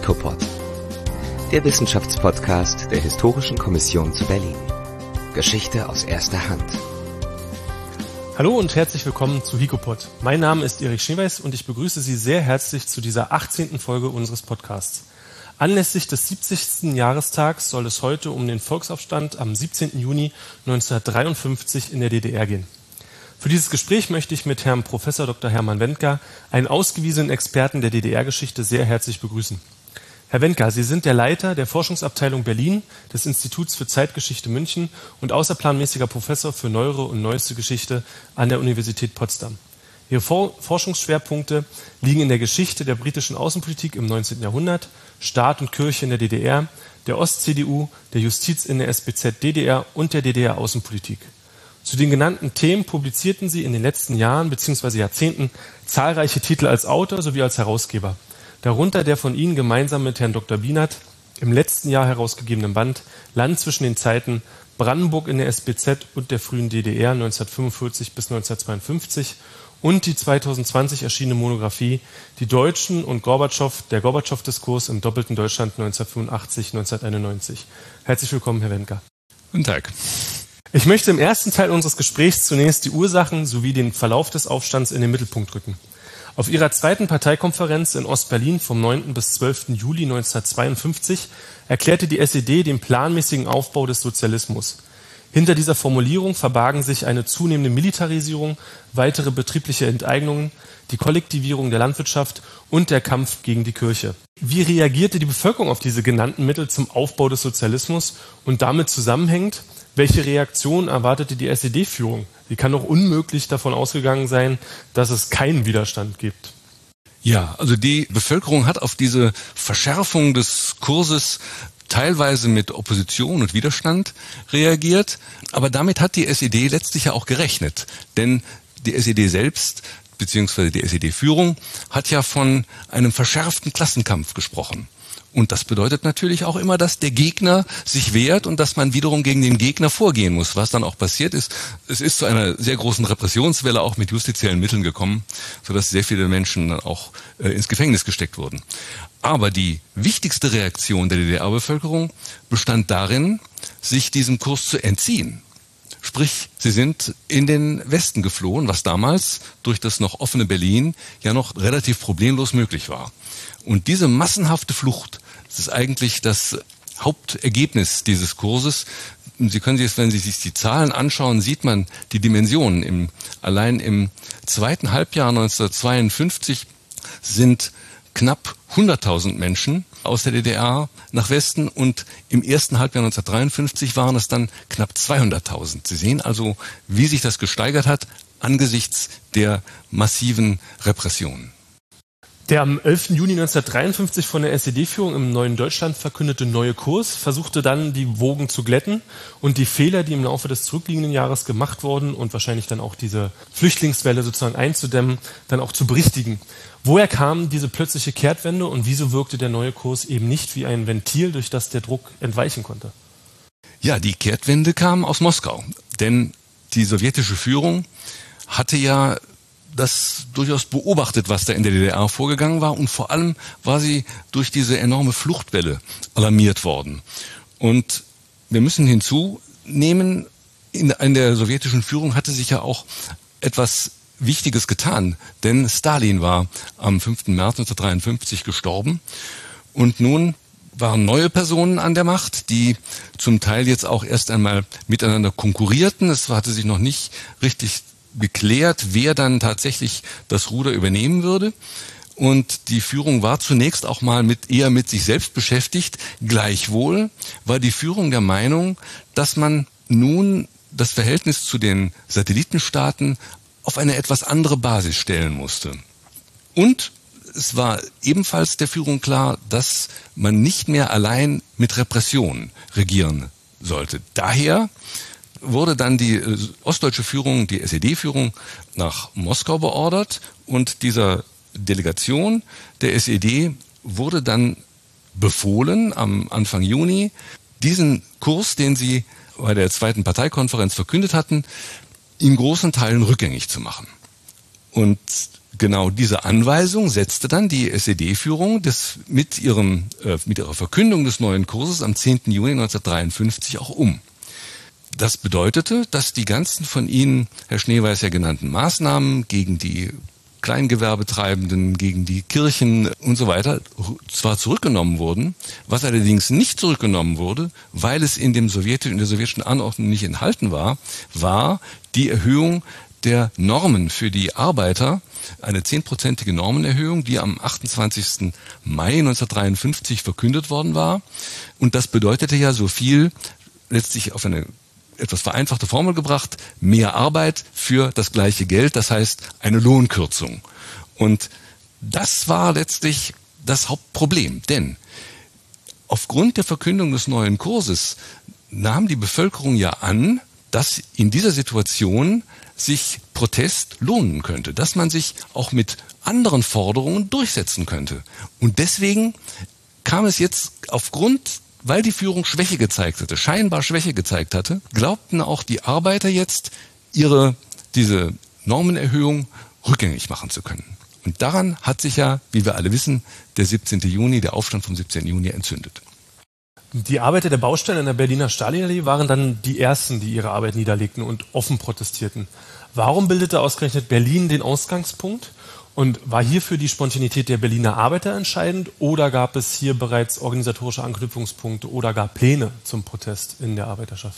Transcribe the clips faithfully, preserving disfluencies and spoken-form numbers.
HICOPOD, der Wissenschaftspodcast der Historischen Kommission zu Berlin. Geschichte aus erster Hand. Hallo und herzlich willkommen zu HICOPOD. Mein Name ist Erich Schneeweiß und ich begrüße Sie sehr herzlich zu dieser achtzehnten Folge unseres Podcasts. Anlässlich des siebzigsten Jahrestags soll es heute um den Volksaufstand am siebzehnten Juni neunzehnhundertdreiundfünfzig in der D D R gehen. Für dieses Gespräch möchte ich mit Herrn Professor Doktor Hermann Wendker, einen ausgewiesenen Experten der D D R-Geschichte, sehr herzlich begrüßen. Herr Wendker, Sie sind der Leiter der Forschungsabteilung Berlin des Instituts für Zeitgeschichte München und außerplanmäßiger Professor für Neuere und Neueste Geschichte an der Universität Potsdam. Ihre Forschungsschwerpunkte liegen in der Geschichte der britischen Außenpolitik im neunzehnten Jahrhundert, Staat und Kirche in der D D R, der Ost-C D U, der Justiz in der S B Z D D R und der D D R-Außenpolitik. Zu den genannten Themen publizierten Sie in den letzten Jahren bzw. Jahrzehnten zahlreiche Titel als Autor sowie als Herausgeber. Darunter der von Ihnen gemeinsam mit Herrn Doktor Bienert im letzten Jahr herausgegebenen Band Land zwischen den Zeiten, Brandenburg in der S B Z und der frühen D D R neunzehnhundertfünfundvierzig bis neunzehnhundertzweiundfünfzig und die zweitausendzwanzig erschienene Monographie Die Deutschen und Gorbatschow, der Gorbatschow-Diskurs im doppelten Deutschland neunzehnhundertfünfundachtzig bis neunzehnhunderteinundneunzig. Herzlich willkommen, Herr Wendker. Guten Tag. Ich möchte im ersten Teil unseres Gesprächs zunächst die Ursachen sowie den Verlauf des Aufstands in den Mittelpunkt rücken. Auf Ihrer zweiten Parteikonferenz in Ostberlin vom neunten bis zwölften Juli neunzehnhundertzweiundfünfzig erklärte die S E D den planmäßigen Aufbau des Sozialismus. Hinter dieser Formulierung verbargen sich eine zunehmende Militarisierung, weitere betriebliche Enteignungen, die Kollektivierung der Landwirtschaft und der Kampf gegen die Kirche. Wie reagierte die Bevölkerung auf diese genannten Mittel zum Aufbau des Sozialismus und damit zusammenhängend, welche Reaktion erwartete die S E D-Führung? Sie kann doch unmöglich davon ausgegangen sein, dass es keinen Widerstand gibt. Ja, also die Bevölkerung hat auf diese Verschärfung des Kurses teilweise mit Opposition und Widerstand reagiert, aber damit hat die S E D letztlich ja auch gerechnet, denn die S E D selbst beziehungsweise die S E D-Führung hat ja von einem verschärften Klassenkampf gesprochen. Und das bedeutet natürlich auch immer, dass der Gegner sich wehrt und dass man wiederum gegen den Gegner vorgehen muss. Was dann auch passiert ist, es ist zu einer sehr großen Repressionswelle auch mit justiziellen Mitteln gekommen, sodass sehr viele Menschen dann auch äh, ins Gefängnis gesteckt wurden. Aber die wichtigste Reaktion der D D R-Bevölkerung bestand darin, sich diesem Kurs zu entziehen. Sprich, sie sind in den Westen geflohen, was damals durch das noch offene Berlin ja noch relativ problemlos möglich war. Und diese massenhafte Flucht, das ist eigentlich das Hauptergebnis dieses Kurses. Sie können sich, wenn Sie sich die Zahlen anschauen, sieht man die Dimensionen. Im, allein im zweiten Halbjahr neunzehnhundertzweiundfünfzig sind knapp hunderttausend Menschen aus der D D R nach Westen und im ersten Halbjahr neunzehnhundertdreiundfünfzig waren es dann knapp zweihunderttausend. Sie sehen also, wie sich das gesteigert hat angesichts der massiven Repressionen. Der am elften Juni neunzehnhundertdreiundfünfzig von der S E D-Führung im neuen Deutschland verkündete neue Kurs versuchte dann, die Wogen zu glätten und die Fehler, die im Laufe des zurückliegenden Jahres gemacht wurden und wahrscheinlich dann auch diese Flüchtlingswelle sozusagen einzudämmen, dann auch zu berichtigen. Woher kam diese plötzliche Kehrtwende und wieso wirkte der neue Kurs eben nicht wie ein Ventil, durch das der Druck entweichen konnte? Ja, die Kehrtwende kam aus Moskau, denn die sowjetische Führung hatte ja das durchaus beobachtet, was da in der D D R vorgegangen war, und vor allem war sie durch diese enorme Fluchtwelle alarmiert worden. Und wir müssen hinzunehmen, in, in der sowjetischen Führung hatte sich ja auch etwas Wichtiges getan, denn Stalin war am fünften März neunzehnhundertdreiundfünfzig gestorben und nun waren neue Personen an der Macht, die zum Teil jetzt auch erst einmal miteinander konkurrierten. Es hatte sich noch nicht richtig geklärt, wer dann tatsächlich das Ruder übernehmen würde. Und die Führung war zunächst auch mal mit, eher mit sich selbst beschäftigt. Gleichwohl war die Führung der Meinung, dass man nun das Verhältnis zu den Satellitenstaaten auf eine etwas andere Basis stellen musste. Und es war ebenfalls der Führung klar, dass man nicht mehr allein mit Repression regieren sollte. Daher wurde dann die ostdeutsche Führung, die S E D-Führung, nach Moskau beordert und dieser Delegation der S E D wurde dann befohlen, am Anfang Juni, diesen Kurs, den sie bei der zweiten Parteikonferenz verkündet hatten, in großen Teilen rückgängig zu machen. Und genau diese Anweisung setzte dann die S E D-Führung des, mit, ihrem, äh, mit ihrer Verkündung des neuen Kurses am zehnten Juni neunzehnhundertdreiundfünfzig auch um. Das bedeutete, dass die ganzen von Ihnen, Herr Schneeweis, ja genannten Maßnahmen gegen die Kleingewerbetreibenden, gegen die Kirchen und so weiter zwar zurückgenommen wurden, was allerdings nicht zurückgenommen wurde, weil es in dem sowjetischen, in der sowjetischen Anordnung nicht enthalten war, war die Erhöhung der Normen für die Arbeiter, eine zehnprozentige Normenerhöhung, die am achtundzwanzigsten Mai neunzehnhundertdreiundfünfzig verkündet worden war. Und das bedeutete ja so viel, letztlich auf eine etwas vereinfachte Formel gebracht, mehr Arbeit für das gleiche Geld, das heißt eine Lohnkürzung. Und das war letztlich das Hauptproblem, denn aufgrund der Verkündung des neuen Kurses nahm die Bevölkerung ja an, dass in dieser Situation sich Protest lohnen könnte, dass man sich auch mit anderen Forderungen durchsetzen könnte. Und deswegen kam es jetzt aufgrund, weil die Führung Schwäche gezeigt hatte, scheinbar Schwäche gezeigt hatte, glaubten auch die Arbeiter jetzt, ihre, diese Normenerhöhung rückgängig machen zu können. Und daran hat sich ja, wie wir alle wissen, der siebzehnten Juni, der Aufstand vom siebzehnten Juni entzündet. Die Arbeiter der Baustellen in der Berliner Stalinallee waren dann die ersten, die ihre Arbeit niederlegten und offen protestierten. Warum bildete ausgerechnet Berlin den Ausgangspunkt? Und war hierfür die Spontanität der Berliner Arbeiter entscheidend oder gab es hier bereits organisatorische Anknüpfungspunkte oder gar Pläne zum Protest in der Arbeiterschaft?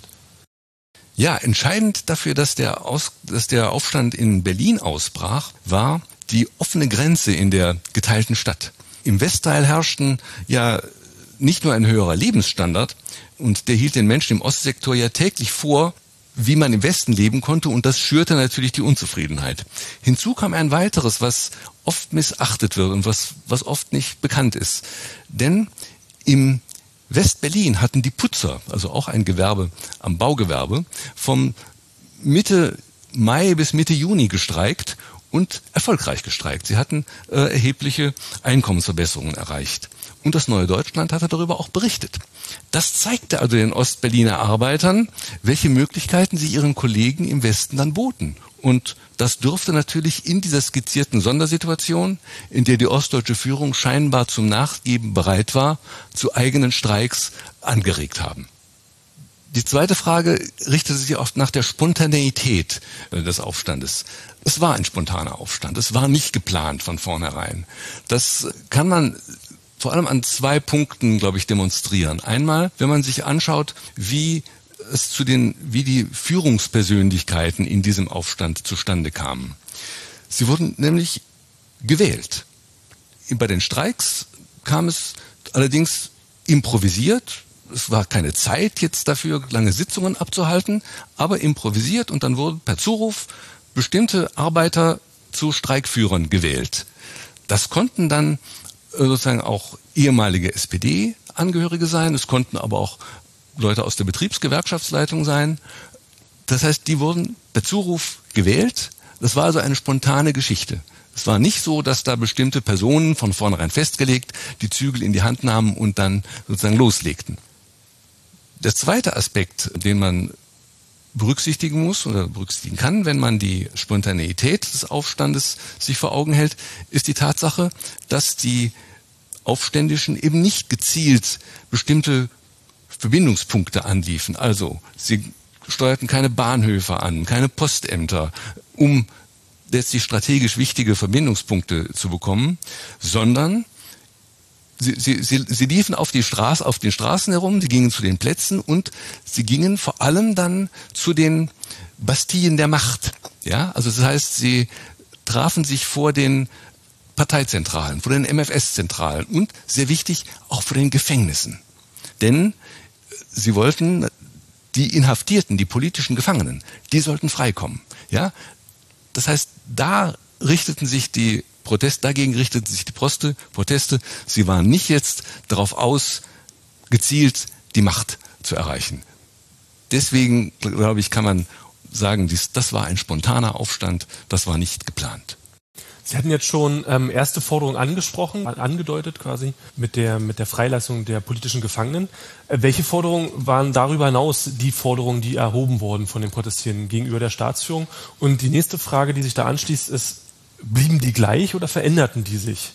Ja, entscheidend dafür, dass der, Aus, dass der Aufstand in Berlin ausbrach, war die offene Grenze in der geteilten Stadt. Im Westteil herrschten ja nicht nur ein höherer Lebensstandard und der hielt den Menschen im Ostsektor ja täglich vor, wie man im Westen leben konnte, und das schürte natürlich die Unzufriedenheit. Hinzu kam ein weiteres, was oft missachtet wird und was, was oft nicht bekannt ist. Denn im West-Berlin hatten die Putzer, also auch ein Gewerbe am Baugewerbe, vom Mitte Mai bis Mitte Juni gestreikt und erfolgreich gestreikt. Sie hatten äh, erhebliche Einkommensverbesserungen erreicht. Und das Neue Deutschland hatte darüber auch berichtet. Das zeigte also den Ostberliner Arbeitern, welche Möglichkeiten sie ihren Kollegen im Westen dann boten. Und das dürfte natürlich in dieser skizzierten Sondersituation, in der die ostdeutsche Führung scheinbar zum Nachgeben bereit war, zu eigenen Streiks angeregt haben. Die zweite Frage richtete sich oft nach der Spontaneität des Aufstandes. Es war ein spontaner Aufstand. Es war nicht geplant von vornherein. Das kann man vor allem an zwei Punkten, glaube ich, demonstrieren. Einmal, wenn man sich anschaut, wie es zu den, wie die Führungspersönlichkeiten in diesem Aufstand zustande kamen. Sie wurden nämlich gewählt. Bei den Streiks kam es allerdings improvisiert. Es war keine Zeit jetzt dafür, lange Sitzungen abzuhalten, aber improvisiert, und dann wurden per Zuruf bestimmte Arbeiter zu Streikführern gewählt. Das konnten dann sozusagen auch ehemalige S P D-Angehörige sein, es konnten aber auch Leute aus der Betriebsgewerkschaftsleitung sein. Das heißt, die wurden per Zuruf gewählt. Das war also eine spontane Geschichte. Es war nicht so, dass da bestimmte Personen von vornherein festgelegt die Zügel in die Hand nahmen und dann sozusagen loslegten. Der zweite Aspekt, den man berücksichtigen muss oder berücksichtigen kann, wenn man die Spontaneität des Aufstandes sich vor Augen hält, ist die Tatsache, dass die Aufständischen eben nicht gezielt bestimmte Verbindungspunkte anliefen. Also sie steuerten keine Bahnhöfe an, keine Postämter, um letztlich strategisch wichtige Verbindungspunkte zu bekommen, sondern Sie, sie, sie, sie liefen auf die Straße, auf den Straßen herum, sie gingen zu den Plätzen und sie gingen vor allem dann zu den Bastillen der Macht. Ja, also das heißt, sie trafen sich vor den Parteizentralen, vor den M F S-Zentralen und, sehr wichtig, auch vor den Gefängnissen. Denn sie wollten, die Inhaftierten, die politischen Gefangenen, die sollten freikommen. Ja, das heißt, da richteten sich die Protest, dagegen richteten sich die Proste, Proteste. Sie waren nicht jetzt darauf aus, gezielt die Macht zu erreichen. Deswegen, glaube ich, kann man sagen, dies, das war ein spontaner Aufstand, das war nicht geplant. Sie hatten jetzt schon ähm, erste Forderungen angesprochen, angedeutet quasi, mit der, mit der Freilassung der politischen Gefangenen. Äh, welche Forderungen waren darüber hinaus die Forderungen, die erhoben wurden von den Protestierenden gegenüber der Staatsführung? Und die nächste Frage, die sich da anschließt, ist, Blieben die gleich oder veränderten die sich?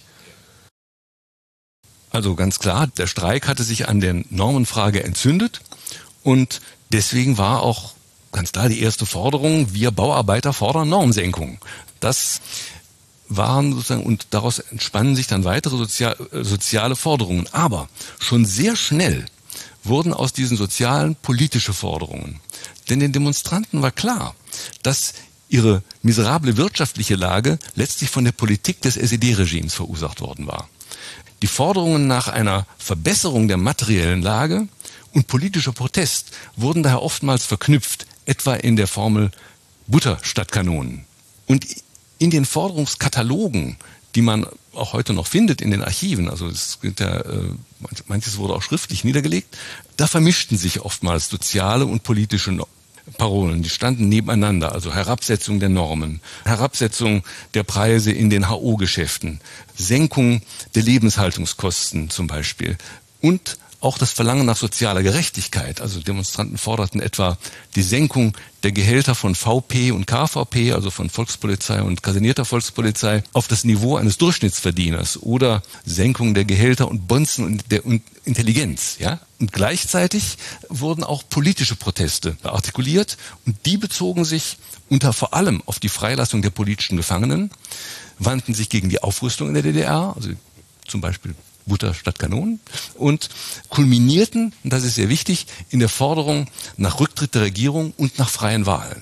Also ganz klar, der Streik hatte sich an der Normenfrage entzündet und deswegen war auch ganz klar die erste Forderung, wir Bauarbeiter fordern Normsenkung. Das waren sozusagen, und daraus entspannen sich dann weitere sozial, soziale Forderungen. Aber schon sehr schnell wurden aus diesen sozialen politische Forderungen. Denn den Demonstranten war klar, dass ihre miserable wirtschaftliche Lage letztlich von der Politik des S E D-Regimes verursacht worden war. Die Forderungen nach einer Verbesserung der materiellen Lage und politischer Protest wurden daher oftmals verknüpft, etwa in der Formel Butter statt Kanonen. Und in den Forderungskatalogen, die man auch heute noch findet in den Archiven, also es gibt ja, manches wurde auch schriftlich niedergelegt, da vermischten sich oftmals soziale und politische Parolen, die standen nebeneinander, also Herabsetzung der Normen, Herabsetzung der Preise in den H O-Geschäften, Senkung der Lebenshaltungskosten zum Beispiel und auch das Verlangen nach sozialer Gerechtigkeit. Also Demonstranten forderten etwa die Senkung der Gehälter von V P und K V P, also von Volkspolizei und kasernierter Volkspolizei, auf das Niveau eines Durchschnittsverdieners oder Senkung der Gehälter und Bonzen und der Intelligenz. Ja? Und gleichzeitig wurden auch politische Proteste artikuliert und die bezogen sich unter vor allem auf die Freilassung der politischen Gefangenen, wandten sich gegen die Aufrüstung in der D D R, also zum Beispiel Butter statt Kanonen, und kulminierten, und das ist sehr wichtig, in der Forderung nach Rücktritt der Regierung und nach freien Wahlen.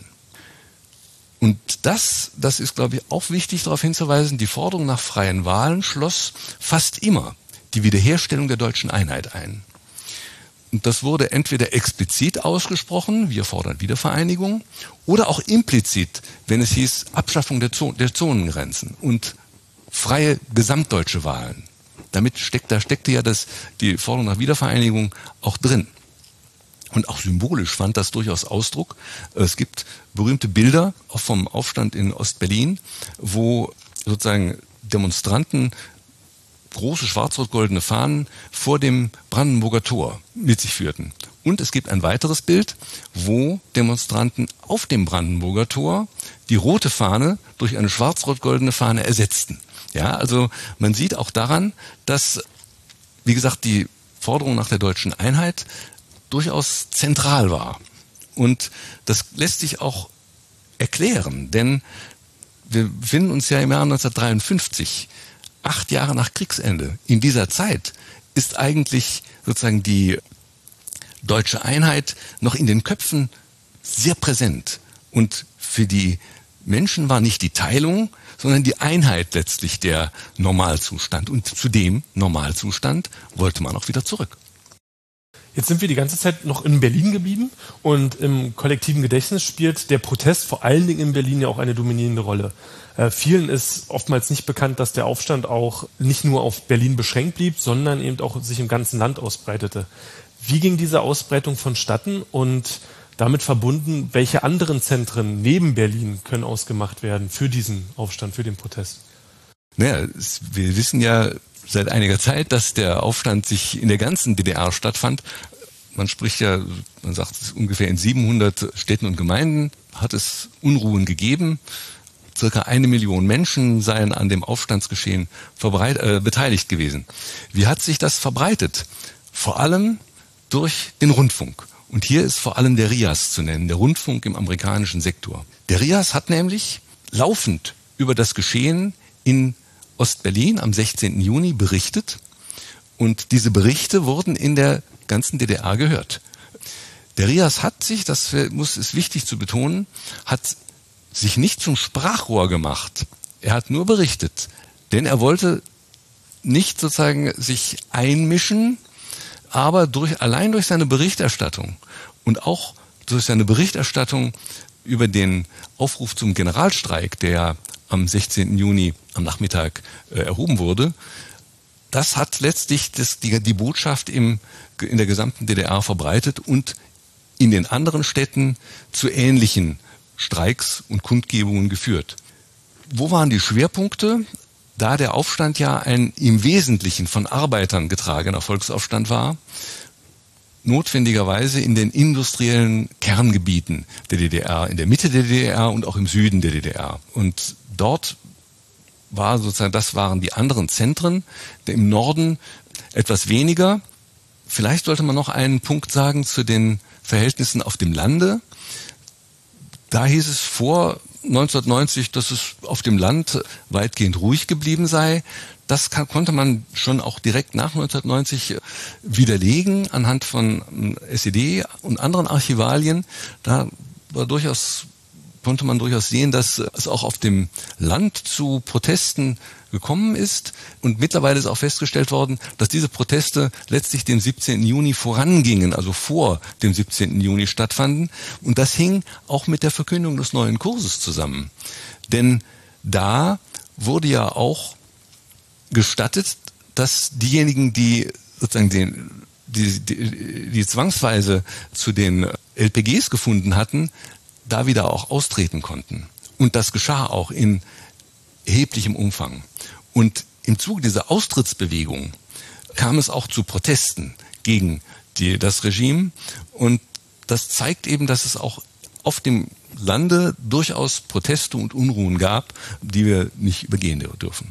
Und das, das ist, glaube ich, auch wichtig darauf hinzuweisen, die Forderung nach freien Wahlen schloss fast immer die Wiederherstellung der deutschen Einheit ein. Und das wurde entweder explizit ausgesprochen, wir fordern Wiedervereinigung, oder auch implizit, wenn es hieß Abschaffung der, Zon- der Zonengrenzen und freie gesamtdeutsche Wahlen. Damit steckt, da steckte ja das, die Forderung nach Wiedervereinigung auch drin. Und auch symbolisch fand das durchaus Ausdruck. Es gibt berühmte Bilder, auch vom Aufstand in Ostberlin, wo sozusagen Demonstranten große schwarz-rot-goldene Fahnen vor dem Brandenburger Tor mit sich führten. Und es gibt ein weiteres Bild, wo Demonstranten auf dem Brandenburger Tor die rote Fahne durch eine schwarz-rot-goldene Fahne ersetzten. Ja, also man sieht auch daran, dass, wie gesagt, die Forderung nach der deutschen Einheit durchaus zentral war. Und das lässt sich auch erklären, denn wir befinden uns ja im Jahr neunzehnhundertdreiundfünfzig, acht Jahre nach Kriegsende. In dieser Zeit ist eigentlich sozusagen die deutsche Einheit noch in den Köpfen sehr präsent. Und für die Menschen war nicht die Teilung, sondern die Einheit letztlich der Normalzustand. Und zu dem Normalzustand wollte man auch wieder zurück. Jetzt sind wir die ganze Zeit noch in Berlin geblieben und im kollektiven Gedächtnis spielt der Protest vor allen Dingen in Berlin ja auch eine dominierende Rolle. Äh, vielen ist oftmals nicht bekannt, dass der Aufstand auch nicht nur auf Berlin beschränkt blieb, sondern eben auch sich im ganzen Land ausbreitete. Wie ging diese Ausbreitung vonstatten und damit verbunden, welche anderen Zentren neben Berlin können ausgemacht werden für diesen Aufstand, für den Protest? Naja, wir wissen ja seit einiger Zeit, dass der Aufstand sich in der ganzen D D R stattfand. Man spricht ja, man sagt ungefähr in siebenhundert Städten und Gemeinden hat es Unruhen gegeben. Circa eine Million Menschen seien an dem Aufstandsgeschehen verbreit, äh, beteiligt gewesen. Wie hat sich das verbreitet? Vor allem durch den Rundfunk. Und hier ist vor allem der R I A S zu nennen, der Rundfunk im amerikanischen Sektor. Der R I A S hat nämlich laufend über das Geschehen in Ostberlin am sechzehnten Juni berichtet und diese Berichte wurden in der ganzen D D R gehört. Der R I A S hat sich, das muss, ist wichtig zu betonen, hat sich nicht zum Sprachrohr gemacht. Er hat nur berichtet, denn er wollte nicht sozusagen sich einmischen, aber durch, allein durch seine Berichterstattung und auch durch seine Berichterstattung über den Aufruf zum Generalstreik, der am sechzehnten Juni am Nachmittag äh, erhoben wurde, das hat letztlich das, die, die Botschaft im, in der gesamten D D R verbreitet und in den anderen Städten zu ähnlichen Streiks und Kundgebungen geführt. Wo waren die Schwerpunkte? Da der Aufstand ja ein im Wesentlichen von Arbeitern getragener Volksaufstand war, notwendigerweise in den industriellen Kerngebieten der D D R, in der Mitte der D D R und auch im Süden der D D R. Und dort war sozusagen, das waren die anderen Zentren. Im Norden etwas weniger. Vielleicht sollte man noch einen Punkt sagen zu den Verhältnissen auf dem Lande. Da hieß es vor neunzehnhundertneunzig, dass es auf dem Land weitgehend ruhig geblieben sei. Das kann, konnte man schon auch direkt nach neunzehnhundertneunzig widerlegen anhand von S E D und anderen Archivalien. Da war durchaus, konnte man durchaus sehen, dass es auch auf dem Land zu Protesten gekommen ist. Und mittlerweile ist auch festgestellt worden, dass diese Proteste letztlich dem siebzehnten Juni vorangingen, also vor dem siebzehnten Juni stattfanden. Und das hing auch mit der Verkündung des neuen Kurses zusammen. Denn da wurde ja auch gestattet, dass diejenigen, die sozusagen den, die, die, die zwangsweise zu den L P Gs gefunden hatten, da wieder auch austreten konnten. Und das geschah auch in erheblichem Umfang. Und im Zuge dieser Austrittsbewegung kam es auch zu Protesten gegen die, das Regime. Und das zeigt eben, dass es auch auf dem Lande durchaus Proteste und Unruhen gab, die wir nicht übergehen dürfen.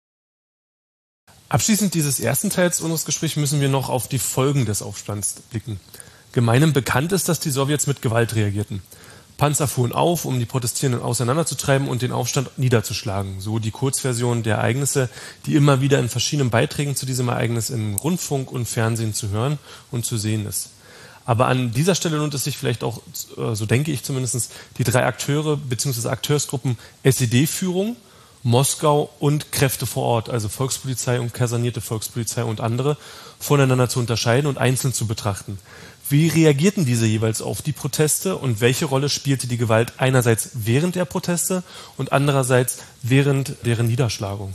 Abschließend dieses ersten Teils unseres Gesprächs müssen wir noch auf die Folgen des Aufstands blicken. Gemeinhin bekannt ist, dass die Sowjets mit Gewalt reagierten. Panzer fuhren auf, um die Protestierenden auseinanderzutreiben und den Aufstand niederzuschlagen. So die Kurzversion der Ereignisse, die immer wieder in verschiedenen Beiträgen zu diesem Ereignis im Rundfunk und Fernsehen zu hören und zu sehen ist. Aber an dieser Stelle lohnt es sich vielleicht auch, so denke ich zumindest, die drei Akteure bzw. Akteursgruppen S E D-Führung, Moskau und Kräfte vor Ort, also Volkspolizei und kasernierte Volkspolizei und andere, voneinander zu unterscheiden und einzeln zu betrachten. Wie reagierten diese jeweils auf die Proteste und welche Rolle spielte die Gewalt einerseits während der Proteste und andererseits während deren Niederschlagung?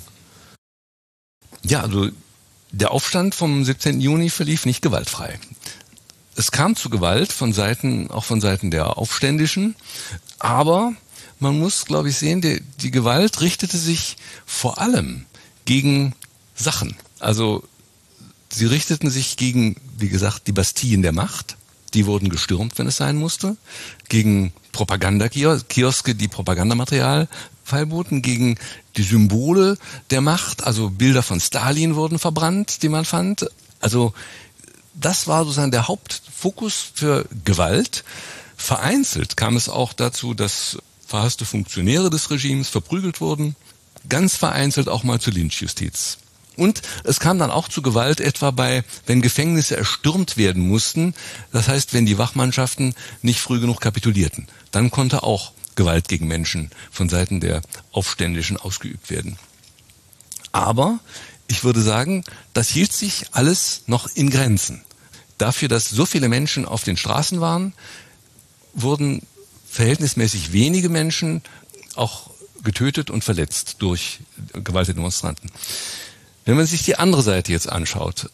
Ja, also der Aufstand vom siebzehnten Juni verlief nicht gewaltfrei. Es kam zu Gewalt von Seiten, auch von Seiten der Aufständischen, aber man muss, glaube ich, sehen, die, die Gewalt richtete sich vor allem gegen Sachen. Also sie richteten sich gegen, wie gesagt, die Bastien der Macht. Die wurden gestürmt, wenn es sein musste. Gegen Propagandakioske, die Propagandamaterial feilboten. Gegen die Symbole der Macht. Also Bilder von Stalin wurden verbrannt, die man fand. Also das war sozusagen der Hauptfokus für Gewalt. Vereinzelt kam es auch dazu, dass verhasste Funktionäre des Regimes verprügelt wurden. Ganz vereinzelt auch mal zur Lynchjustiz. Und es kam dann auch zu Gewalt etwa bei, wenn Gefängnisse erstürmt werden mussten. Das heißt, wenn die Wachmannschaften nicht früh genug kapitulierten. Dann konnte auch Gewalt gegen Menschen von Seiten der Aufständischen ausgeübt werden. Aber ich würde sagen, das hielt sich alles noch in Grenzen. Dafür, dass so viele Menschen auf den Straßen waren, wurden verhältnismäßig wenige Menschen auch getötet und verletzt durch Gewalt der Demonstranten. Wenn man sich die andere Seite jetzt anschaut,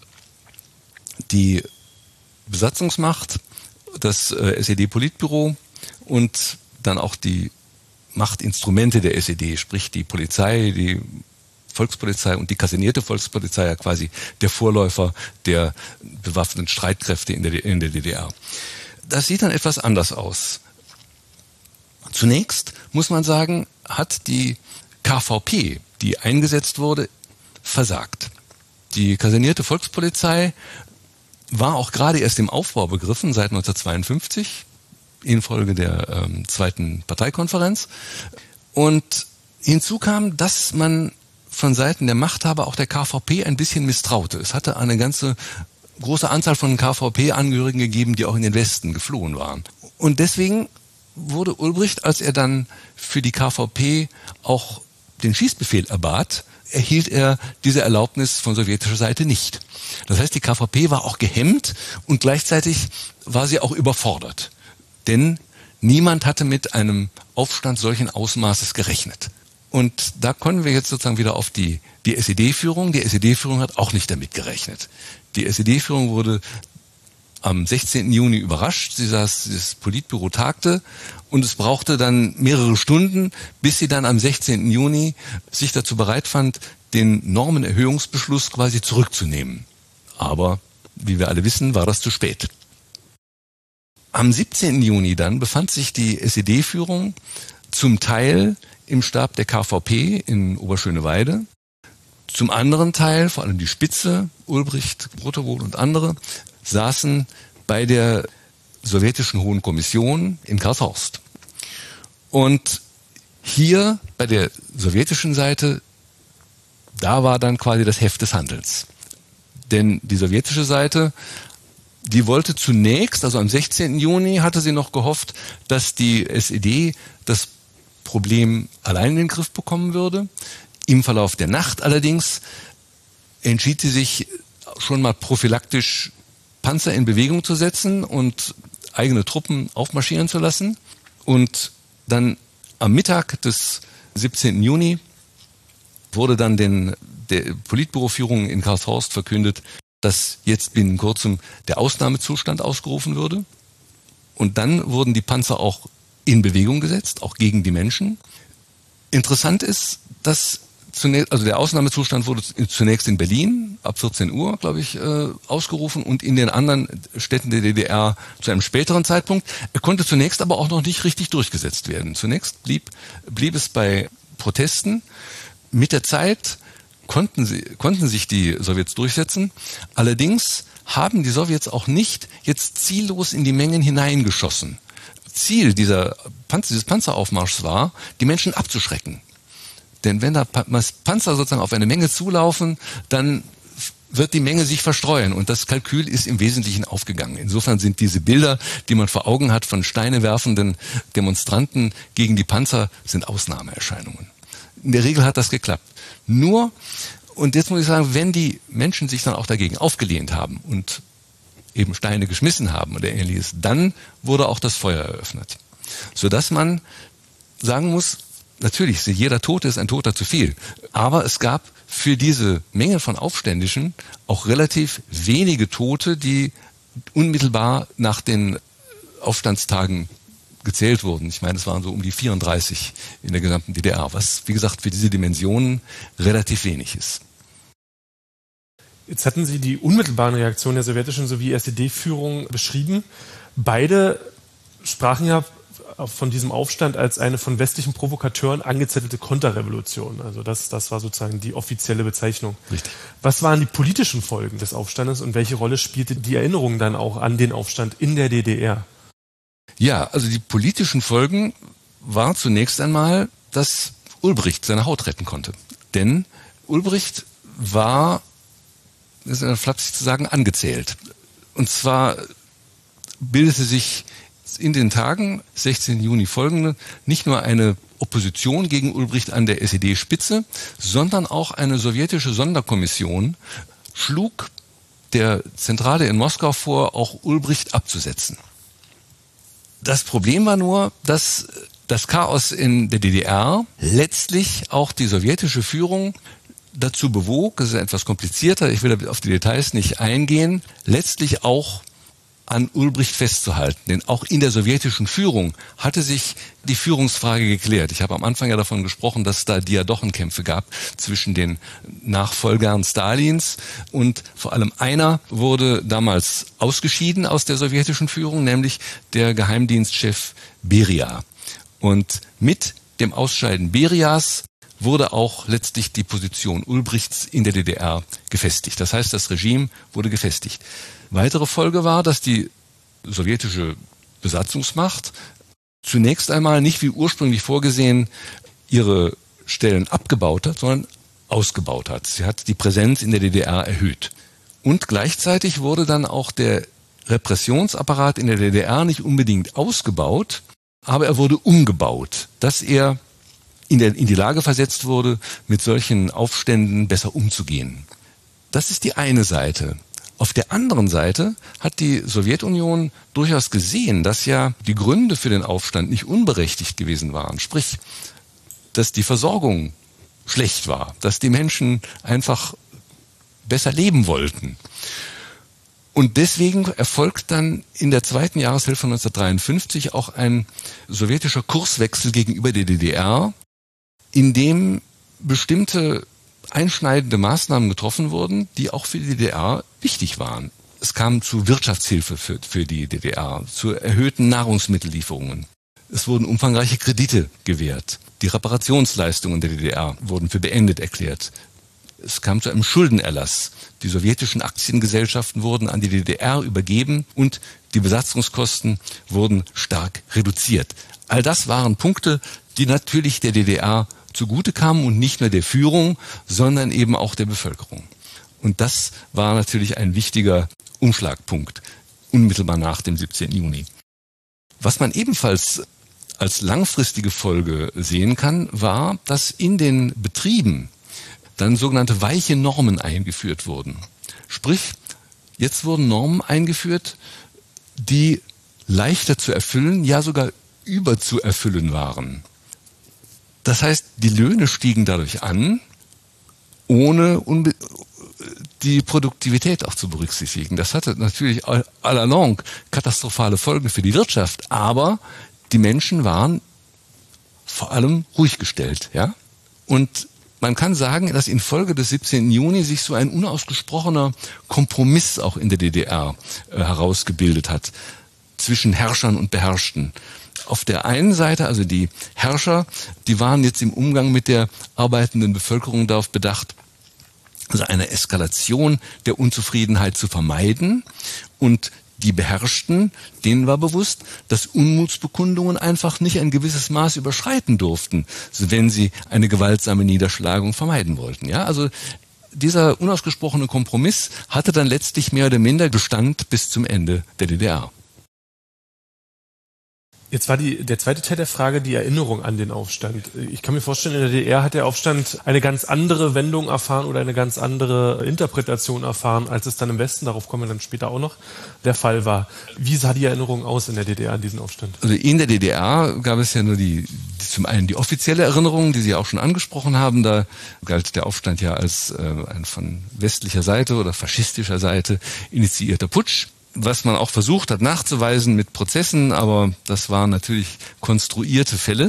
die Besatzungsmacht, das äh, S E D-Politbüro und dann auch die Machtinstrumente der S E D, sprich die Polizei, die Volkspolizei und die kasernierte Volkspolizei, ja quasi der Vorläufer der bewaffneten Streitkräfte in der, in der D D R. Das sieht dann etwas anders aus. Zunächst muss man sagen, hat die K V P, die eingesetzt wurde, versagt. Die kasernierte Volkspolizei war auch gerade erst im Aufbau begriffen, seit neunzehnhundertzweiundfünfzig, infolge der ähm, zweiten Parteikonferenz. Und hinzu kam, dass man von Seiten der Machthaber auch der K V P ein bisschen misstraute. Es hatte eine ganze große Anzahl von K V P-Angehörigen gegeben, die auch in den Westen geflohen waren. Und deswegen wurde Ulbricht, als er dann für die K V P auch den Schießbefehl erbat, erhielt er diese Erlaubnis von sowjetischer Seite nicht. Das heißt, die K V P war auch gehemmt und gleichzeitig war sie auch überfordert. Denn niemand hatte mit einem Aufstand solchen Ausmaßes gerechnet. Und da kommen wir jetzt sozusagen wieder auf die, die S E D-Führung. Die S E D-Führung hat auch nicht damit gerechnet. Die S E D-Führung wurde am sechzehnten Juni überrascht. Sie saß, das Politbüro tagte und es brauchte dann mehrere Stunden, bis sie dann am sechzehnten Juni sich dazu bereit fand, den Normenerhöhungsbeschluss quasi zurückzunehmen. Aber, wie wir alle wissen, war das zu spät. Am siebzehnten Juni dann befand sich die S E D-Führung zum Teil im Stab der K V P in Oberschöneweide. Zum anderen Teil, vor allem die Spitze, Ulbricht, Brotterwohl und andere, saßen bei der sowjetischen Hohen Kommission in Karlshorst. Und hier bei der sowjetischen Seite, da war dann quasi das Heft des Handelns. Denn die sowjetische Seite, die wollte zunächst, also am sechzehnten Juni hatte sie noch gehofft, dass die S E D das Problem allein in den Griff bekommen würde. Im Verlauf der Nacht allerdings entschied sie sich schon mal prophylaktisch Panzer in Bewegung zu setzen und eigene Truppen aufmarschieren zu lassen. Und dann am Mittag des siebzehnten Juni wurde dann den, der Politbüroführung in Karlshorst verkündet, dass jetzt binnen kurzem der Ausnahmezustand ausgerufen würde. Und dann wurden die Panzer auch in Bewegung gesetzt, auch gegen die Menschen. Interessant ist, dass zunächst, also der Ausnahmezustand wurde zunächst in Berlin ab vierzehn Uhr, glaube ich, äh, ausgerufen und in den anderen Städten der D D R zu einem späteren Zeitpunkt. Er konnte zunächst aber auch noch nicht richtig durchgesetzt werden. Zunächst blieb, blieb es bei Protesten. Mit der Zeit konnten sie, konnten sich die Sowjets durchsetzen. Allerdings haben die Sowjets auch nicht jetzt ziellos in die Mengen hineingeschossen. Ziel dieser Panzer, dieses Panzeraufmarschs war, die Menschen abzuschrecken. Denn wenn da Panzer sozusagen auf eine Menge zulaufen, dann wird die Menge sich verstreuen. Und das Kalkül ist im Wesentlichen aufgegangen. Insofern sind diese Bilder, die man vor Augen hat von Steine werfenden Demonstranten gegen die Panzer, sind Ausnahmeerscheinungen. In der Regel hat das geklappt. Nur, und jetzt muss ich sagen, wenn die Menschen sich dann auch dagegen aufgelehnt haben und eben Steine geschmissen haben oder ähnliches, dann wurde auch das Feuer eröffnet. Sodass man sagen muss, natürlich, jeder Tote ist ein Toter zu viel. Aber es gab für diese Menge von Aufständischen auch relativ wenige Tote, die unmittelbar nach den Aufstandstagen gezählt wurden. Ich meine, es waren so um die vierunddreißig in der gesamten D D R, was, wie gesagt, für diese Dimensionen relativ wenig ist. Jetzt hatten Sie die unmittelbaren Reaktionen der sowjetischen sowie S E D-Führung beschrieben. Beide sprachen ja von diesem Aufstand als eine von westlichen Provokateuren angezettelte Konterrevolution. Also das, das war sozusagen die offizielle Bezeichnung. Richtig. Was waren die politischen Folgen des Aufstandes und welche Rolle spielte die Erinnerung dann auch an den Aufstand in der D D R? Ja, also die politischen Folgen war zunächst einmal, dass Ulbricht seine Haut retten konnte. Denn Ulbricht war, das ist flapsig zu sagen, angezählt. Und zwar bildete sich in den Tagen sechzehnten Juni folgende nicht nur eine Opposition gegen Ulbricht an der S E D-Spitze, sondern auch eine sowjetische Sonderkommission schlug der Zentrale in Moskau vor, auch Ulbricht abzusetzen. Das Problem war nur, dass das Chaos in der D D R letztlich auch die sowjetische Führung dazu bewog, das ist etwas komplizierter, ich will auf die Details nicht eingehen, letztlich auch an Ulbricht festzuhalten. Denn auch in der sowjetischen Führung hatte sich die Führungsfrage geklärt. Ich habe am Anfang ja davon gesprochen, dass es da Diadochenkämpfe gab zwischen den Nachfolgern Stalins und vor allem einer wurde damals ausgeschieden aus der sowjetischen Führung, nämlich der Geheimdienstchef Beria. Und mit dem Ausscheiden Berias wurde auch letztlich die Position Ulbrichts in der D D R gefestigt. Das heißt, das Regime wurde gefestigt. Weitere Folge war, dass die sowjetische Besatzungsmacht zunächst einmal nicht wie ursprünglich vorgesehen ihre Stellen abgebaut hat, sondern ausgebaut hat. Sie hat die Präsenz in der D D R erhöht. Und gleichzeitig wurde dann auch der Repressionsapparat in der D D R nicht unbedingt ausgebaut, aber er wurde umgebaut, dass er in, der, in die Lage versetzt wurde, mit solchen Aufständen besser umzugehen. Das ist die eine Seite. Auf der anderen Seite hat die Sowjetunion durchaus gesehen, dass ja die Gründe für den Aufstand nicht unberechtigt gewesen waren. Sprich, dass die Versorgung schlecht war, dass die Menschen einfach besser leben wollten. Und deswegen erfolgt dann in der zweiten Jahreshälfte neunzehnhundertdreiundfünfzig auch ein sowjetischer Kurswechsel gegenüber der D D R, in dem bestimmte einschneidende Maßnahmen getroffen wurden, die auch für die D D R wichtig waren. Es kam zu Wirtschaftshilfe für, für die D D R, zu erhöhten Nahrungsmittellieferungen. Es wurden umfangreiche Kredite gewährt. Die Reparationsleistungen der D D R wurden für beendet erklärt. Es kam zu einem Schuldenerlass. Die sowjetischen Aktiengesellschaften wurden an die D D R übergeben und die Besatzungskosten wurden stark reduziert. All das waren Punkte, die natürlich der D D R zugute kamen und nicht nur der Führung, sondern eben auch der Bevölkerung. Und das war natürlich ein wichtiger Umschlagpunkt, unmittelbar nach dem siebzehnten Juni. Was man ebenfalls als langfristige Folge sehen kann, war, dass in den Betrieben dann sogenannte weiche Normen eingeführt wurden. Sprich, jetzt wurden Normen eingeführt, die leichter zu erfüllen, ja sogar überzuerfüllen waren. Das heißt, die Löhne stiegen dadurch an, ohne unbe- die Produktivität auch zu berücksichtigen. Das hatte natürlich à la longue katastrophale Folgen für die Wirtschaft, aber die Menschen waren vor allem ruhig gestellt, ja. Und man kann sagen, dass infolge des siebzehnten Juni sich so ein unausgesprochener Kompromiss auch in der D D R äh, herausgebildet hat zwischen Herrschern und Beherrschten. Auf der einen Seite, also die Herrscher, die waren jetzt im Umgang mit der arbeitenden Bevölkerung darauf bedacht, also eine Eskalation der Unzufriedenheit zu vermeiden, und die Beherrschten, denen war bewusst, dass Unmutsbekundungen einfach nicht ein gewisses Maß überschreiten durften, wenn sie eine gewaltsame Niederschlagung vermeiden wollten. Ja, also dieser unausgesprochene Kompromiss hatte dann letztlich mehr oder minder Bestand bis zum Ende der D D R. Jetzt war die, der zweite Teil der Frage die Erinnerung an den Aufstand. Ich kann mir vorstellen, in der D D R hat der Aufstand eine ganz andere Wendung erfahren oder eine ganz andere Interpretation erfahren, als es dann im Westen, darauf kommen wir dann später auch noch, der Fall war. Wie sah die Erinnerung aus in der D D R an diesen Aufstand? Also in der D D R gab es ja nur die, die zum einen die offizielle Erinnerung, die Sie auch schon angesprochen haben. Da galt der Aufstand ja als äh, ein von westlicher Seite oder faschistischer Seite initiierter Putsch, was man auch versucht hat nachzuweisen mit Prozessen, aber das waren natürlich konstruierte Fälle.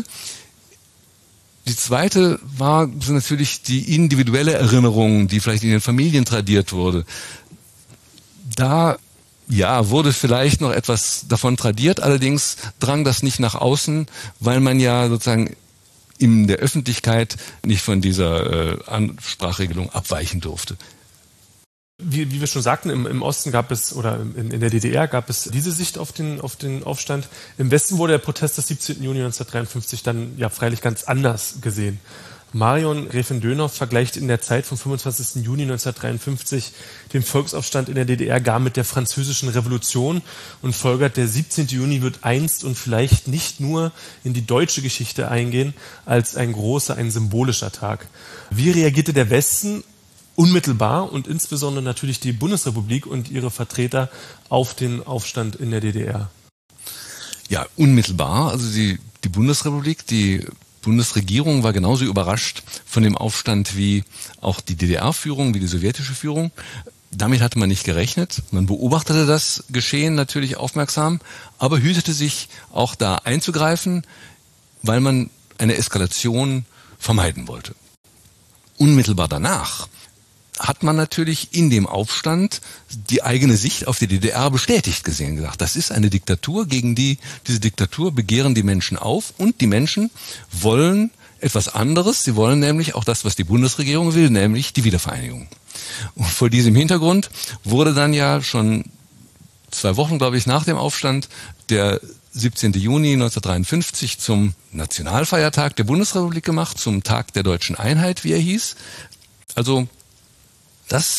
Die zweite war so natürlich die individuelle Erinnerung, die vielleicht in den Familien tradiert wurde. Da, ja, wurde vielleicht noch etwas davon tradiert, allerdings drang das nicht nach außen, weil man ja sozusagen in der Öffentlichkeit nicht von dieser äh, Ansprachregelung abweichen durfte. Wie, wie wir schon sagten, im, im Osten gab es, oder in, in der D D R gab es diese Sicht auf den, auf den Aufstand. Im Westen wurde der Protest des siebzehnten Juni neunzehnhundertdreiundfünfzig dann ja freilich ganz anders gesehen. Marion Gräfin Dönhoff vergleicht in der Zeit vom fünfundzwanzigsten Juni neunzehnhundertdreiundfünfzig den Volksaufstand in der D D R gar mit der Französischen Revolution und folgert, der siebzehnte Juni wird einst und vielleicht nicht nur in die deutsche Geschichte eingehen als ein großer, ein symbolischer Tag. Wie reagierte der Westen unmittelbar und insbesondere natürlich die Bundesrepublik und ihre Vertreter auf den Aufstand in der D D R? Ja, unmittelbar. Also die, die Bundesrepublik, die Bundesregierung war genauso überrascht von dem Aufstand wie auch die D D R-Führung, wie die sowjetische Führung. Damit hatte man nicht gerechnet. Man beobachtete das Geschehen natürlich aufmerksam, aber hütete sich auch da einzugreifen, weil man eine Eskalation vermeiden wollte. Unmittelbar danach hat man natürlich in dem Aufstand die eigene Sicht auf die D D R bestätigt gesehen, gesagt, das ist eine Diktatur, gegen die, diese Diktatur begehren die Menschen auf, und die Menschen wollen etwas anderes, sie wollen nämlich auch das, was die Bundesregierung will, nämlich die Wiedervereinigung. Und vor diesem Hintergrund wurde dann ja schon zwei Wochen, glaube ich, nach dem Aufstand der siebzehnten Juni neunzehnhundertdreiundfünfzig zum Nationalfeiertag der Bundesrepublik gemacht, zum Tag der deutschen Einheit, wie er hieß. Also das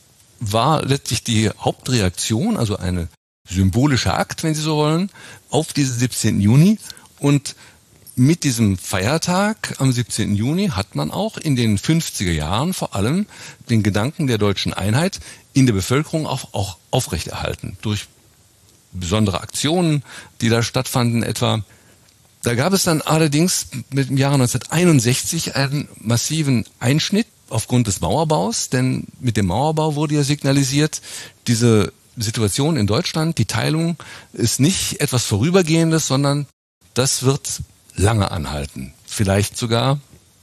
war letztlich die Hauptreaktion, also eine symbolische Akt, wenn Sie so wollen, auf diesen siebzehnten Juni. Und mit diesem Feiertag am siebzehnten Juni hat man auch in den fünfziger Jahren vor allem den Gedanken der deutschen Einheit in der Bevölkerung auch, auch aufrechterhalten. Durch besondere Aktionen, die da stattfanden etwa. Da gab es dann allerdings mit dem Jahre neunzehnhunderteinundsechzig einen massiven Einschnitt aufgrund des Mauerbaus, denn mit dem Mauerbau wurde ja signalisiert, diese Situation in Deutschland, die Teilung, ist nicht etwas Vorübergehendes, sondern das wird lange anhalten, vielleicht sogar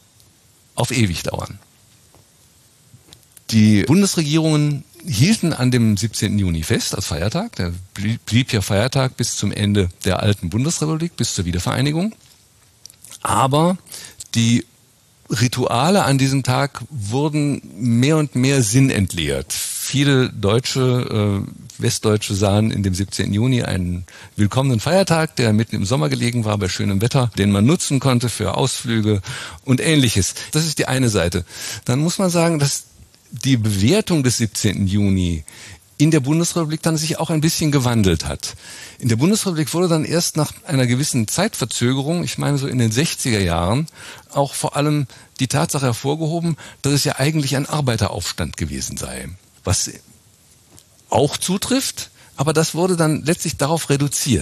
auf ewig dauern. Die Bundesregierungen hielten an dem siebzehnten Juni fest als Feiertag, der blieb ja Feiertag bis zum Ende der alten Bundesrepublik, bis zur Wiedervereinigung, aber Die Rituale an diesem Tag wurden mehr und mehr sinnentleert. Viele Deutsche, äh, Westdeutsche sahen in dem siebzehnten Juni einen willkommenen Feiertag, der mitten im Sommer gelegen war, bei schönem Wetter, den man nutzen konnte für Ausflüge und Ähnliches. Das ist die eine Seite. Dann muss man sagen, dass die Bewertung des siebzehnten Juni in der Bundesrepublik dann sich auch ein bisschen gewandelt hat. In der Bundesrepublik wurde dann erst nach einer gewissen Zeitverzögerung, ich meine so in den sechziger Jahren, auch vor allem die Tatsache hervorgehoben, dass es ja eigentlich ein Arbeiteraufstand gewesen sei. Was auch zutrifft, aber das wurde dann letztlich darauf reduziert.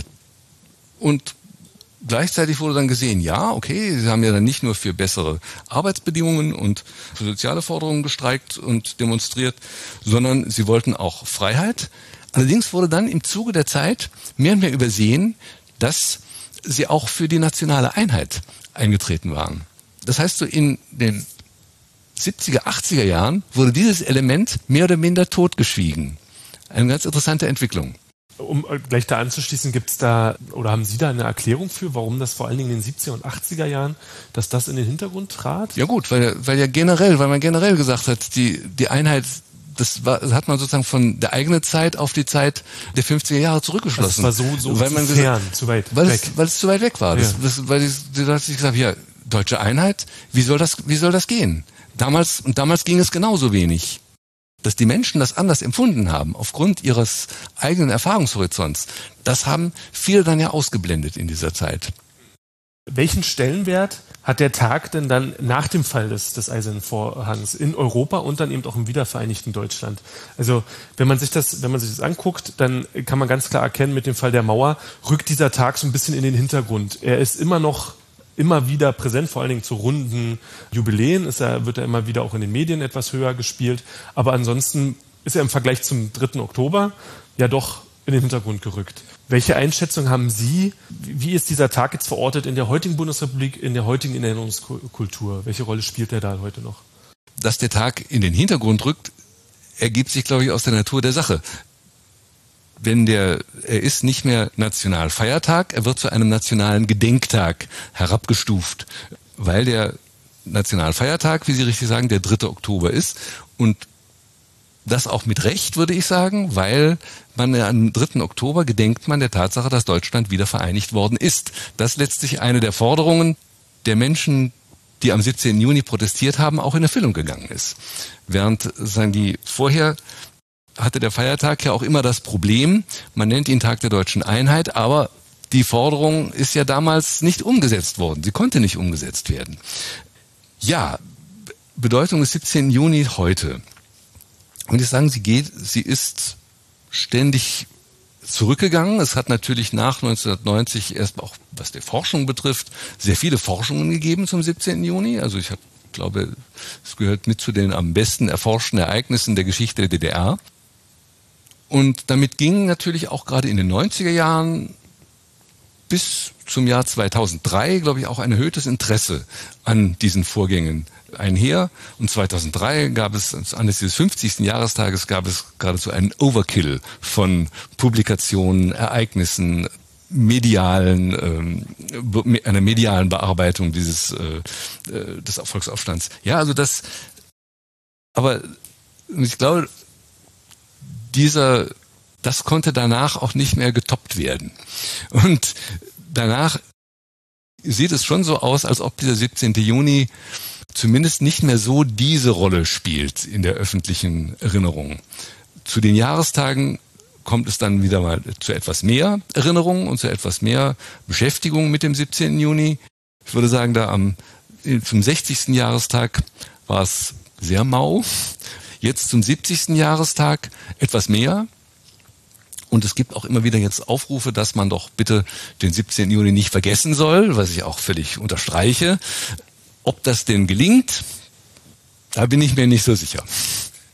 Und gleichzeitig wurde dann gesehen, ja, okay, sie haben ja dann nicht nur für bessere Arbeitsbedingungen und für soziale Forderungen gestreikt und demonstriert, sondern sie wollten auch Freiheit. Allerdings wurde dann im Zuge der Zeit mehr und mehr übersehen, dass sie auch für die nationale Einheit eingetreten waren. Das heißt, so in den siebziger, achtziger Jahren wurde dieses Element mehr oder minder totgeschwiegen. Eine ganz interessante Entwicklung. Um gleich da anzuschließen, gibt es da, oder haben Sie da eine Erklärung für, warum das vor allen Dingen in den siebziger und achtziger Jahren, dass das in den Hintergrund trat? Ja gut, weil, weil ja generell, weil man generell gesagt hat, die, die Einheit, das war, das hat man sozusagen von der eigenen Zeit auf die Zeit der fünfziger Jahre zurückgeschlossen. Das war so, so weil zu man fern, gesagt, zu weit weil weg. Es, weil es zu weit weg war. Ja. Das, das, weil die, die Leute sich gesagt haben, ja, deutsche Einheit, wie soll das, wie soll das gehen? Damals, und damals ging es genauso wenig. Dass die Menschen das anders empfunden haben, aufgrund ihres eigenen Erfahrungshorizonts, das haben viele dann ja ausgeblendet in dieser Zeit. Welchen Stellenwert hat der Tag denn dann nach dem Fall des, des Eisernen Vorhangs in Europa und dann eben auch im wiedervereinigten Deutschland? Also wenn man sich das, wenn man sich das anguckt, dann kann man ganz klar erkennen, mit dem Fall der Mauer rückt dieser Tag so ein bisschen in den Hintergrund. Er ist immer noch immer wieder präsent, vor allen Dingen zu runden Jubiläen ist er, wird er immer wieder auch in den Medien etwas höher gespielt. Aber ansonsten ist er im Vergleich zum dritten Oktober ja doch in den Hintergrund gerückt. Welche Einschätzung haben Sie? Wie ist dieser Tag jetzt verortet in der heutigen Bundesrepublik, in der heutigen Erinnerungskultur? Welche Rolle spielt er da heute noch? Dass der Tag in den Hintergrund rückt, ergibt sich, glaube ich, aus der Natur der Sache. Wenn der, er ist nicht mehr Nationalfeiertag, er wird zu einem nationalen Gedenktag herabgestuft, weil der Nationalfeiertag, wie Sie richtig sagen, der dritte Oktober ist und das auch mit Recht, würde ich sagen, weil man am dritten Oktober gedenkt man der Tatsache, dass Deutschland wieder vereinigt worden ist. Das ist letztlich eine der Forderungen der Menschen, die am siebzehnten Juni protestiert haben, auch in Erfüllung gegangen ist. Während, sagen die, vorher hatte der Feiertag ja auch immer das Problem, man nennt ihn Tag der deutschen Einheit, aber die Forderung ist ja damals nicht umgesetzt worden. Sie konnte nicht umgesetzt werden. Ja, Bedeutung des siebzehnten Juni heute. Und ich sagen, sie geht, sie ist ständig zurückgegangen. Es hat natürlich nach neunzehnhundertneunzig erst auch, was die Forschung betrifft, sehr viele Forschungen gegeben zum siebzehnten Juni. Also ich habe, glaube, es gehört mit zu den am besten erforschten Ereignissen der Geschichte der D D R. Und damit ging natürlich auch gerade in den neunziger Jahren bis zum Jahr zweitausenddrei, glaube ich, auch ein erhöhtes Interesse an diesen Vorgängen einher. Und zweitausenddrei gab es, anlässlich des fünfzigsten Jahrestages, gab es geradezu einen Overkill von Publikationen, Ereignissen, medialen, ähm, einer medialen Bearbeitung dieses äh, des Volksaufstands. Ja, also das, aber ich glaube, dieser, das konnte danach auch nicht mehr getoppt werden. Und danach sieht es schon so aus, als ob dieser siebzehnten Juni zumindest nicht mehr so diese Rolle spielt in der öffentlichen Erinnerung. Zu den Jahrestagen kommt es dann wieder mal zu etwas mehr Erinnerung und zu etwas mehr Beschäftigung mit dem siebzehnten Juni. Ich würde sagen, da am zum sechzigsten Jahrestag war es sehr mau. Jetzt zum siebzigsten Jahrestag etwas mehr. Und es gibt auch immer wieder jetzt Aufrufe, dass man doch bitte den siebzehnten Juni nicht vergessen soll, was ich auch völlig unterstreiche. Ob das denn gelingt, da bin ich mir nicht so sicher.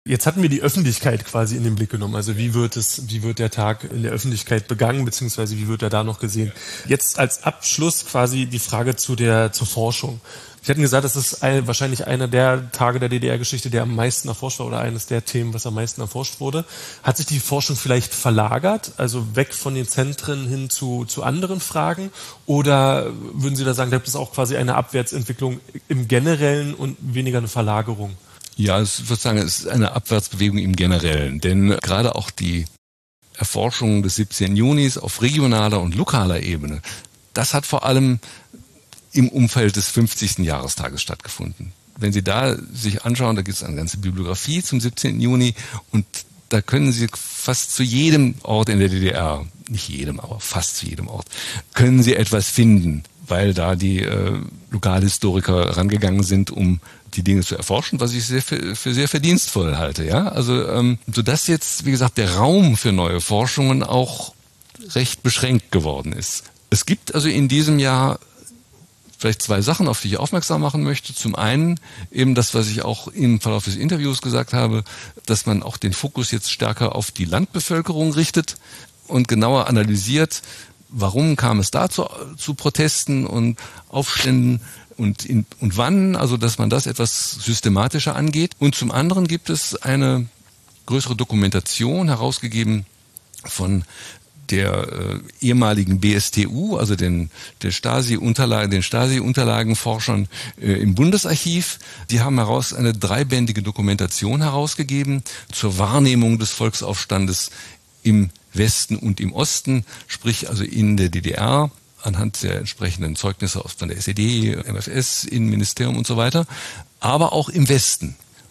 Jetzt hatten wir die Öffentlichkeit quasi in den Blick genommen. Also wie wird es, wie wird der Tag in der Öffentlichkeit begangen, beziehungsweise wie wird er da noch gesehen? Jetzt als Abschluss quasi die Frage zu der, zur Forschung. Sie hatten gesagt, das ist ein, wahrscheinlich einer der Tage der D D R-Geschichte, der am meisten erforscht war oder eines der Themen, was am meisten erforscht wurde. Hat sich die Forschung vielleicht verlagert, also weg von den Zentren hin zu, zu anderen Fragen? Oder würden Sie da sagen, da gibt es auch quasi eine Abwärtsentwicklung im Generellen und weniger eine Verlagerung? Ja, ich würde sagen, es ist eine Abwärtsbewegung im Generellen, denn gerade auch die Erforschung des siebzehnten Junis auf regionaler und lokaler Ebene, das hat vor allem im Umfeld des fünfzigsten Jahrestages stattgefunden. Wenn Sie da sich anschauen, da gibt es eine ganze Bibliografie zum siebzehnten Juni und da können Sie fast zu jedem Ort in der D D R, nicht jedem, aber fast zu jedem Ort, können Sie etwas finden, weil da die äh, Lokalhistoriker rangegangen sind, um die Dinge zu erforschen, was ich sehr für, für sehr verdienstvoll halte. Ja, also ähm, sodass jetzt, wie gesagt, der Raum für neue Forschungen auch recht beschränkt geworden ist. Es gibt also in diesem Jahr vielleicht zwei Sachen, auf die ich aufmerksam machen möchte. Zum einen eben das, was ich auch im Verlauf des Interviews gesagt habe, dass man auch den Fokus jetzt stärker auf die Landbevölkerung richtet und genauer analysiert, warum kam es da zu, zu Protesten und Aufständen und, in, und wann, also dass man das etwas systematischer angeht. Und zum anderen gibt es eine größere Dokumentation, herausgegeben von der äh, ehemaligen B S T U, also den, der Stasi-Unterlagen, den Stasi-Unterlagenforschern äh, im Bundesarchiv. Die haben heraus eine dreibändige Dokumentation herausgegeben zur Wahrnehmung des Volksaufstandes im Westen und im Osten, sprich also in der D D R, anhand der entsprechenden Zeugnisse von der S E D, M F S, Innenministerium und so weiter, aber auch im Westen.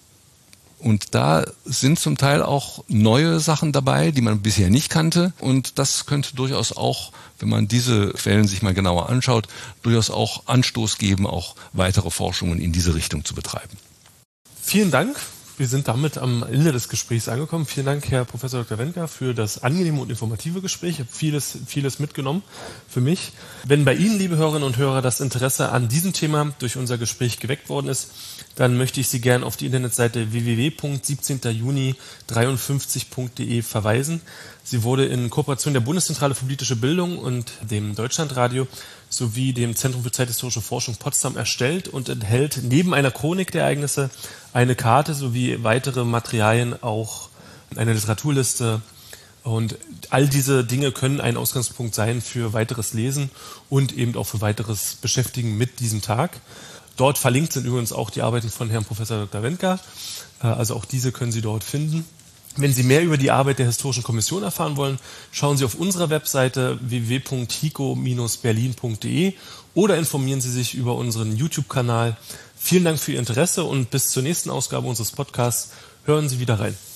Und da sind zum Teil auch neue Sachen dabei, die man bisher nicht kannte. Und das könnte durchaus auch, wenn man diese Quellen sich mal genauer anschaut, durchaus auch Anstoß geben, auch weitere Forschungen in diese Richtung zu betreiben. Vielen Dank. Wir sind damit am Ende des Gesprächs angekommen. Vielen Dank, Herr Professor Doktor Wendker, für das angenehme und informative Gespräch. Ich habe vieles, vieles mitgenommen für mich. Wenn bei Ihnen, liebe Hörerinnen und Hörer, das Interesse an diesem Thema durch unser Gespräch geweckt worden ist, dann möchte ich Sie gern auf die Internetseite w w w punkt siebzehnten Juni dreiundfünfzig punkt de verweisen. Sie wurde in Kooperation der Bundeszentrale für politische Bildung und dem Deutschlandradio sowie dem Zentrum für zeithistorische Forschung Potsdam erstellt und enthält neben einer Chronik der Ereignisse eine Karte sowie weitere Materialien, auch eine Literaturliste. Und all diese Dinge können ein Ausgangspunkt sein für weiteres Lesen und eben auch für weiteres Beschäftigen mit diesem Tag. Dort verlinkt sind übrigens auch die Arbeiten von Herrn Professor Doktor Wendker. Also auch diese können Sie dort finden. Wenn Sie mehr über die Arbeit der Historischen Kommission erfahren wollen, schauen Sie auf unserer Webseite w w w punkt hico Bindestrich berlin punkt de oder informieren Sie sich über unseren YouTube-Kanal. Vielen Dank für Ihr Interesse und bis zur nächsten Ausgabe unseres Podcasts hören Sie wieder rein.